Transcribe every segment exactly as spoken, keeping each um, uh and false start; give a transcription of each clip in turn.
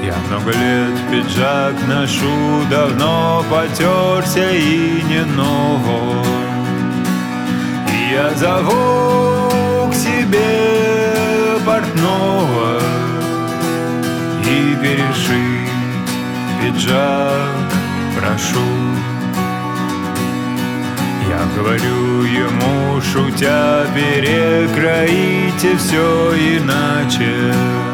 Я много лет пиджак ношу, давно потерся и не новый. И я зову к себе портного и перешить пиджак прошу. Я говорю ему, шутя, перекроите все иначе.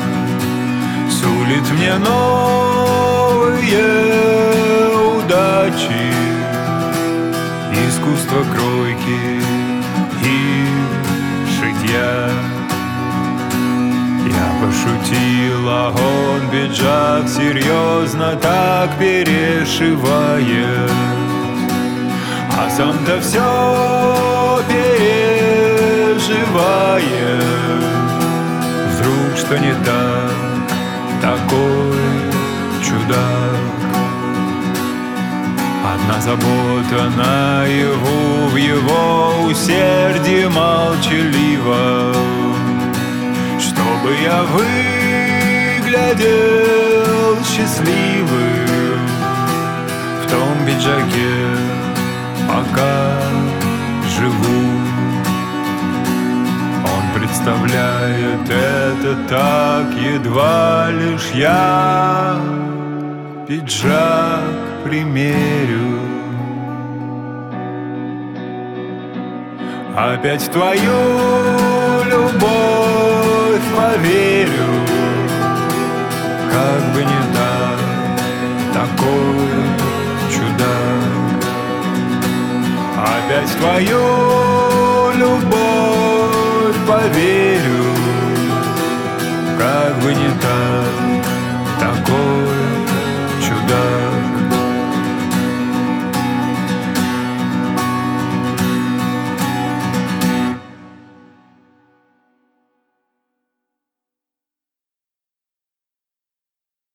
Сулит мне новые удачи, искусство кройки и шитья. Я пошутил, а он пиджак серьезно так перешивает, а сам-то все переживает. Вдруг что не так, такой чудак. Одна забота наяву, в его усердии молчаливо, чтобы я выглядел счастливым в том пиджаке, пока живу. Он представляет это так, едва лишь я пиджак примерю. Опять в твою любовь поверю, как бы не так, такой чудак. Опять в твою любовь поверю, как бы не так,